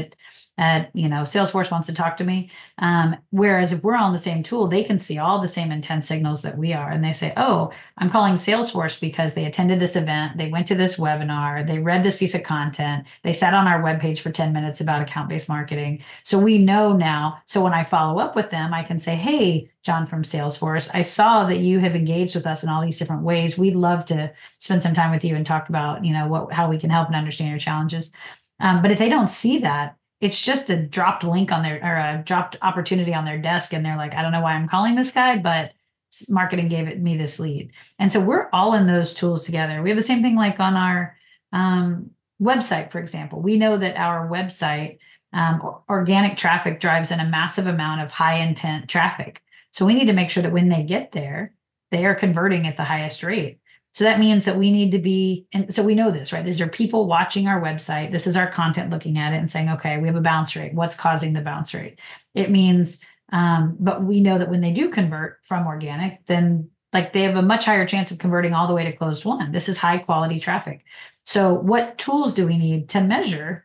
at, you know, Salesforce wants to talk to me. Um, whereas if we're on the same tool, they can see all the same intent signals that we are. And they say, oh, I'm calling Salesforce because they attended this event, they went to this webinar, they read this piece of content, they sat on our webpage for ten minutes about account-based marketing. So we know now. So when I follow up with them, I can say, hey, John from Salesforce, I saw that you have engaged with us in all these different ways. We'd love to spend some time with you and talk about, you know, what, how we can help and understand your challenges. Um, but if they don't see that, it's just a dropped link on their, or a dropped opportunity on their desk. And they're like, I don't know why I'm calling this guy, but marketing gave it me this lead. And so we're all in those tools together. We have the same thing like on our um, website, for example. We know that our website, um, organic traffic drives in a massive amount of high intent traffic. So we need to make sure that when they get there, they are converting at the highest rate. So that means that we need to be, and so we know this, right? These are people watching our website. This is our content looking at it and saying, okay, we have a bounce rate. What's causing the bounce rate? It means, um, but we know that when they do convert from organic, then like they have a much higher chance of converting all the way to closed won. This is high quality traffic. So what tools do we need to measure,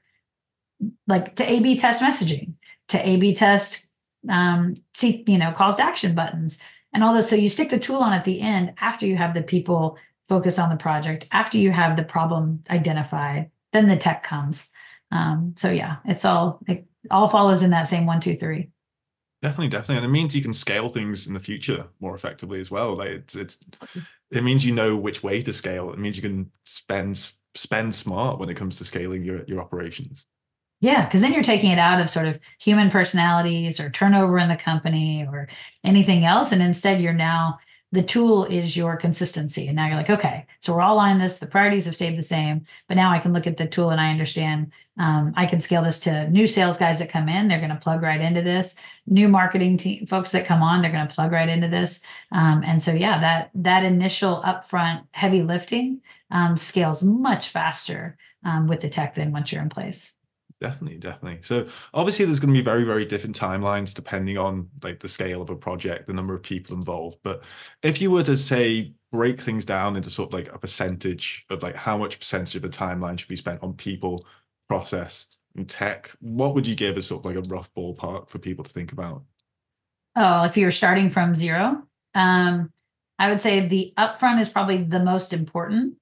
like to A B test messaging, to A B test, um, see, you know, calls to action buttons and all this. So you stick the tool on at the end after you have the people focus on the project, after you have the problem identified, then the tech comes. Um, so yeah, it's all, it all follows in that same one, two, three. Definitely, definitely. And it means you can scale things in the future more effectively as well. Like it's, it's, it means you know which way to scale. It means you can spend, spend smart when it comes to scaling your, your operations. Yeah, because then you're taking it out of sort of human personalities or turnover in the company or anything else. And instead you're now, the tool is your consistency. And now you're like, okay, so we're all on this. The priorities have stayed the same, but now I can look at the tool and I understand um, I can scale this to new sales guys that come in. They're going to plug right into this. New marketing team folks that come on, they're going to plug right into this. Um, and so, yeah, that that initial upfront heavy lifting um, scales much faster um, with the tech than once you're in place. Definitely, definitely. So obviously there's going to be very, very different timelines depending on like the scale of a project, the number of people involved. But if you were to say break things down into sort of like a percentage of like how much percentage of the timeline should be spent on people, process, and tech, what would you give as sort of like a rough ballpark for people to think about? Oh, if you're starting from zero, um, I would say the upfront is probably the most important.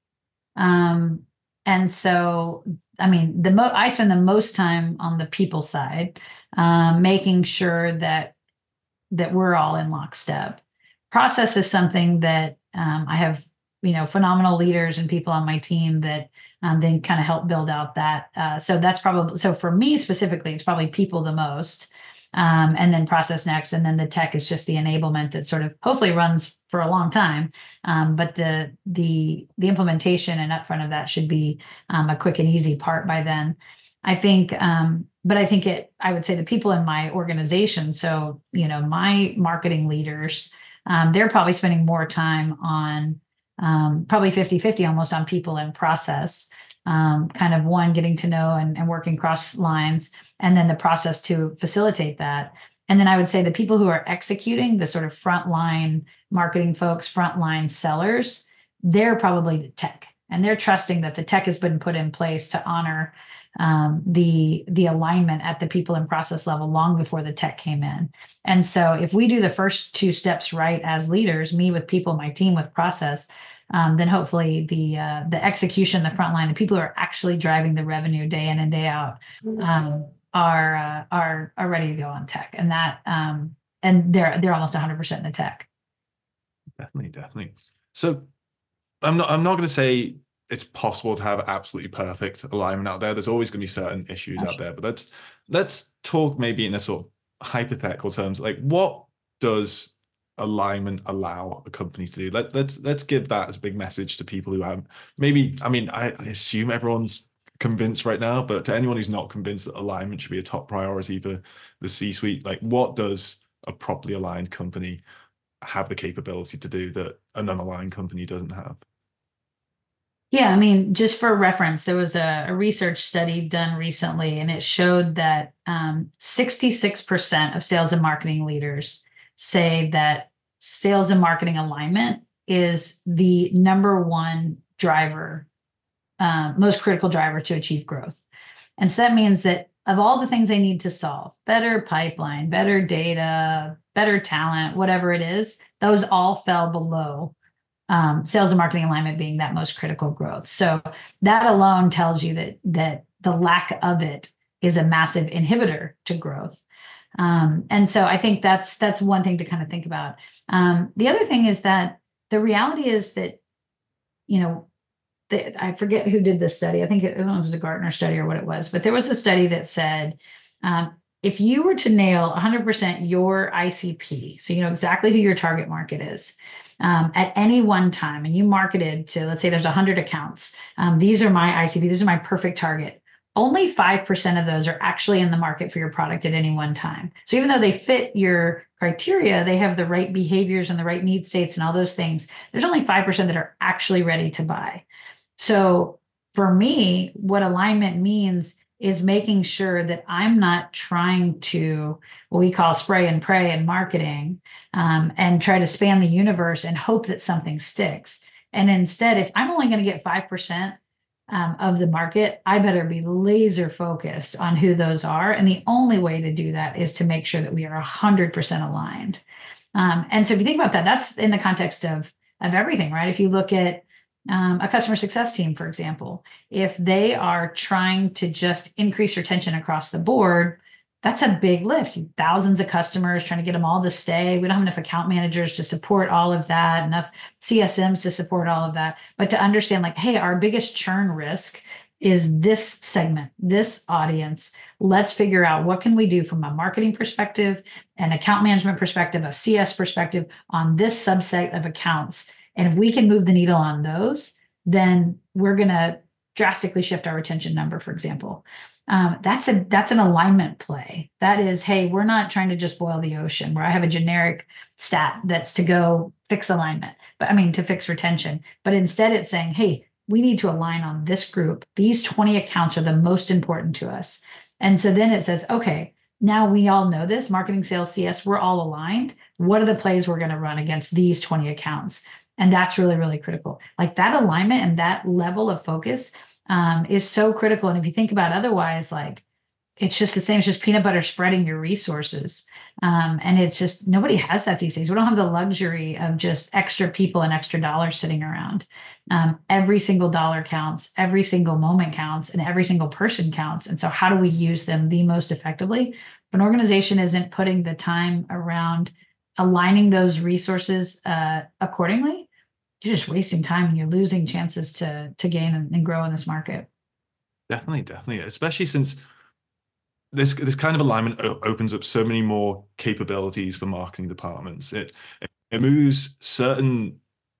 Um, and so I mean, the mo I spend the most time on the people side, um, making sure that that we're all in lockstep. Process is something that um, I have, you know, phenomenal leaders and people on my team that um, then kind of help build out that. Uh, so that's probably, so for me specifically, it's probably people the most, um, and then process next, and then the tech is just the enablement that sort of hopefully runs for a long time. Um, but the the the implementation and upfront of that should be um, a quick and easy part by then. I think, um, but I think it, I would say the people in my organization, so, you know, my marketing leaders, um, they're probably spending more time on um, probably fifty fifty almost on people and process, um, kind of one getting to know and, and working cross lines, and then the process to facilitate that. And then I would say the people who are executing, the sort of frontline marketing folks, frontline sellers, they're probably the tech, and they're trusting that the tech has been put in place to honor um, the the alignment at the people and process level long before the tech came in. And so if we do the first two steps right as leaders, me with people, my team with process, um, then hopefully the uh, the execution, the frontline, the people who are actually driving the revenue day in and day out, um, are uh, are are ready to go on tech, and that um, and they're they're almost one hundred percent in the tech. Definitely, definitely. So I'm not I'm not going to say it's possible to have absolutely perfect alignment out there. There's always going to be certain issues out there, but let's let's talk maybe in a sort of hypothetical terms. Like, what does alignment allow a company to do? Let, let's let's give that as a big message to people who have maybe, I mean, I, I assume everyone's convinced right now, but to anyone who's not convinced that alignment should be a top priority for the C-suite, like what does a properly aligned company have the capability to do that an unaligned company doesn't have? Yeah, I mean, just for reference, there was a, a research study done recently, and it showed that um, sixty-six percent of sales and marketing leaders say that sales and marketing alignment is the number one driver, uh, most critical driver to achieve growth. And so that means that of all the things they need to solve, better pipeline, better data, better talent, whatever it is, those all fell below um, sales and marketing alignment being that most critical growth. So that alone tells you that that the lack of it is a massive inhibitor to growth. Um, and so I think that's that's one thing to kind of think about. Um, the other thing is that the reality is that, you know, the, I forget who did this study. I think it, it was a Gartner study or what it was, but there was a study that said, um, if you were to nail one hundred percent your I C P, so you know exactly who your target market is, um, at any one time, and you marketed to, let's say there's one hundred accounts, um, these are my I C P, these are my perfect target. Only five percent of those are actually in the market for your product at any one time. So even though they fit your criteria, they have the right behaviors and the right need states and all those things, there's only five percent that are actually ready to buy. So for me, what alignment means is making sure that I'm not trying to, what we call spray and pray in marketing, um, and try to span the universe and hope that something sticks. And instead, if I'm only going to get five percent um, of the market, I better be laser focused on who those are. And the only way to do that is to make sure that we are one hundred percent aligned. Um, and so if you think about that, that's in the context of, of everything, right? If you look at Um, a customer success team, for example, if they are trying to just increase retention across the board, that's a big lift. Thousands of customers, trying to get them all to stay. We don't have enough account managers to support all of that, enough C S Ms to support all of that. But to understand, like, hey, our biggest churn risk is this segment, this audience. Let's figure out what can we do from a marketing perspective, an account management perspective, a C S perspective on this subset of accounts. And if we can move the needle on those, then we're going to drastically shift our retention number, for example. Um, that's a that's an alignment play. That is, hey, we're not trying to just boil the ocean where I have a generic stat that's to go fix alignment, but I mean, to fix retention. But instead it's saying, hey, we need to align on this group. These twenty accounts are the most important to us. And so then it says, okay, now we all know this, marketing, sales, C S, we're all aligned. What are the plays we're going to run against these twenty accounts? And that's really, really critical. Like that alignment and that level of focus um, is so critical. And if you think about otherwise, like it's just the same, it's just peanut butter spreading your resources. Um, and it's just, nobody has that these days. We don't have the luxury of just extra people and extra dollars sitting around. Um, every single dollar counts, every single moment counts, and every single person counts. And so how do we use them the most effectively? If an organization isn't putting the time around aligning those resources uh, accordingly, you're just wasting time and you're losing chances to to gain and, and grow in this market. Definitely, definitely, especially since this this kind of alignment opens up so many more capabilities for marketing departments. It it moves certain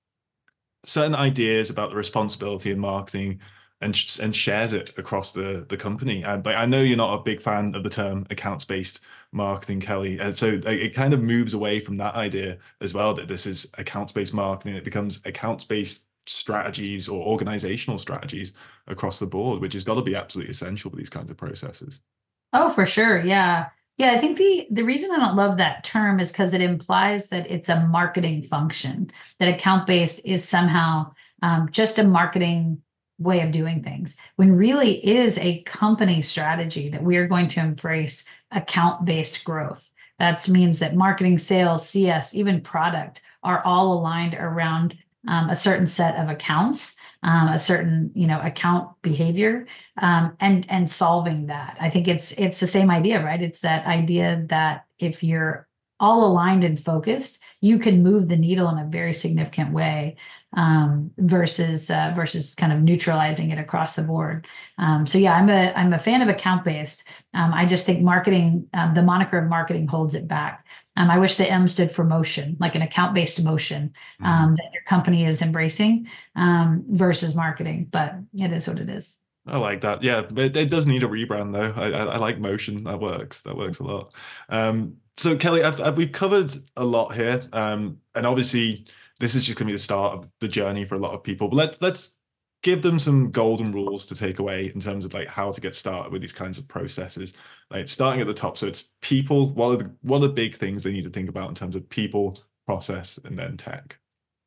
certain ideas about the responsibility of marketing and and shares it across the the company. Uh, but I know you're not a big fan of the term accounts-based marketing, Kelly. And so it kind of moves away from that idea as well, that this is accounts-based marketing. It becomes accounts-based strategies or organizational strategies across the board, which has got to be absolutely essential for these kinds of processes. Oh, for sure. Yeah. Yeah. I think the, the reason I don't love that term is because it implies that it's a marketing function, that account-based is somehow um, just a marketing way of doing things, when really it is a company strategy that we are going to embrace account-based growth. That means that marketing, sales, C S, even product are all aligned around um, a certain set of accounts, um, a certain, you know, account behavior, um, and and solving that. I think it's it's the same idea, right? It's that idea that if you're all aligned and focused, you can move the needle in a very significant way, um, versus uh, versus kind of neutralizing it across the board. Um, so yeah, I'm a I'm a fan of account based. Um, I just think marketing, um, the moniker of marketing holds it back. Um, I wish the M stood for motion, like an account based motion um, mm-hmm. that your company is embracing um, versus marketing. But it is what it is. I like that. Yeah, but it does need a rebrand though. I, I, I like motion. That works. That works a lot. Um, so Kelly, I've, I've, we've covered a lot here, um, and obviously this is just going to be the start of the journey for a lot of people. But let's let's give them some golden rules to take away in terms of like how to get started with these kinds of processes. Like starting at the top. So it's people. What are the what are the big things they need to think about in terms of people, process, and then tech?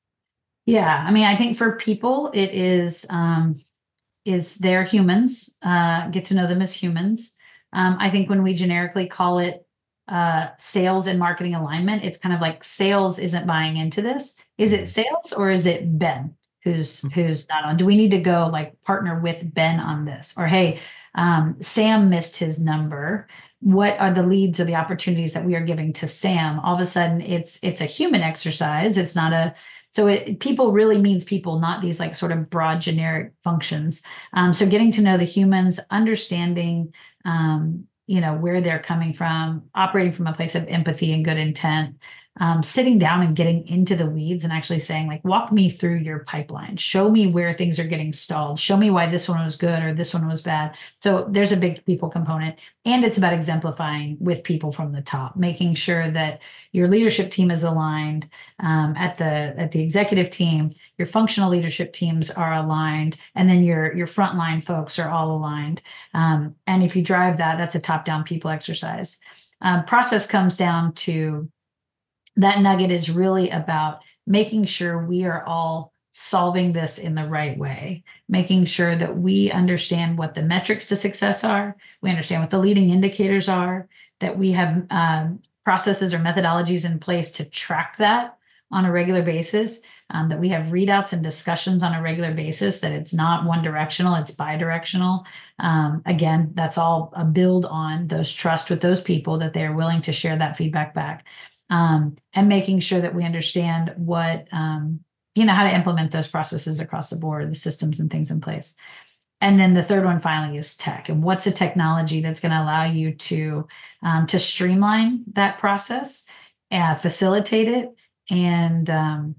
Yeah, I mean, I think for people, it is um, is they're humans. Uh, get to know them as humans. Um, I think when we generically call it uh, sales and marketing alignment, it's kind of like sales isn't buying into this. Is it sales or is it Ben who's who's not on? Do we need to go like partner with Ben on this? Or hey, um, Sam missed his number. What are the leads or the opportunities that we are giving to Sam? All of a sudden, it's it's a human exercise. It's not a so it, people really means people, not these like sort of broad generic functions. Um, so getting to know the humans, understanding, um, you know, where they're coming from, operating from a place of empathy and good intent. Um, sitting down and getting into the weeds and actually saying, like, walk me through your pipeline. Show me where things are getting stalled. Show me why this one was good or this one was bad. So there's a big people component. And it's about exemplifying with people from the top, making sure that your leadership team is aligned um, at the at the executive team. Your functional leadership teams are aligned. And then your, your frontline folks are all aligned. Um, and if you drive that, that's a top-down people exercise. Um, process comes down to that nugget is really about making sure we are all solving this in the right way, making sure that we understand what the metrics to success are, we understand what the leading indicators are, that we have um, processes or methodologies in place to track that on a regular basis, um, that we have readouts and discussions on a regular basis, that it's not one directional, it's bi-directional. Um, again, that's all a build on those trust with those people that they're willing to share that feedback back. Um, and making sure that we understand what, um, you know, how to implement those processes across the board, the systems and things in place. And then the third one finally is tech. And what's a technology that's going to allow you to, um, to streamline that process, uh, facilitate it, and, um,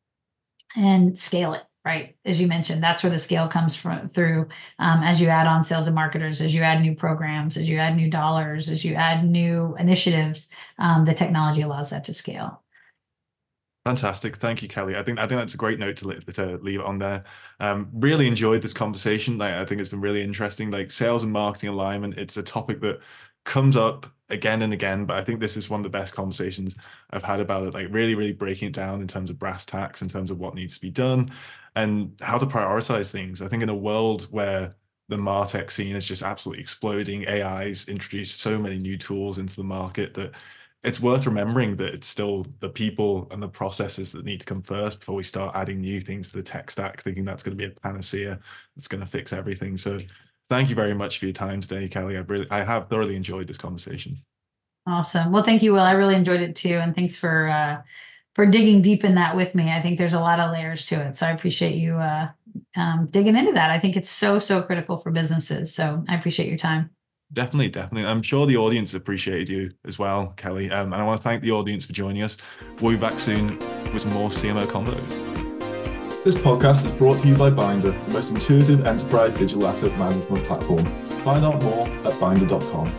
and scale it, right? As you mentioned, that's where the scale comes from through, um, as you add on sales and marketers, as you add new programs, as you add new dollars, as you add new initiatives, um, the technology allows that to scale. Fantastic. Thank you, Kelly. I think I think that's a great note to, to leave it on there. Um, really enjoyed this conversation. Like, I think it's been really interesting. Like sales and marketing alignment, it's a topic that comes up again and again, but I think this is one of the best conversations I've had about it, like really, really breaking it down in terms of brass tacks, in terms of what needs to be done and how to prioritize things. I think in a world where the MarTech scene is just absolutely exploding, A I's introduced so many new tools into the market that it's worth remembering that it's still the people and the processes that need to come first before we start adding new things to the tech stack, thinking that's going to be a panacea that's going to fix everything. So thank you very much for your time today, Kelly. I really, I have thoroughly enjoyed this conversation. Awesome. Well, thank you, Will. I really enjoyed it too. And thanks for, uh, for digging deep in that with me. I think there's a lot of layers to it. So I appreciate you uh, um, digging into that. I think it's so, so critical for businesses. So I appreciate your time. Definitely, definitely. I'm sure the audience appreciated you as well, Kelly. Um, and I want to thank the audience for joining us. We'll be back soon with some more C M O Convos. This podcast is brought to you by Bynder, the most intuitive enterprise digital asset management platform. Find out more at bynder dot com.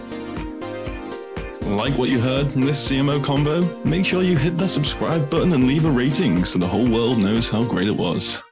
Like what you heard from this C M O Convo? Make sure you hit that subscribe button and leave a rating so the whole world knows how great it was.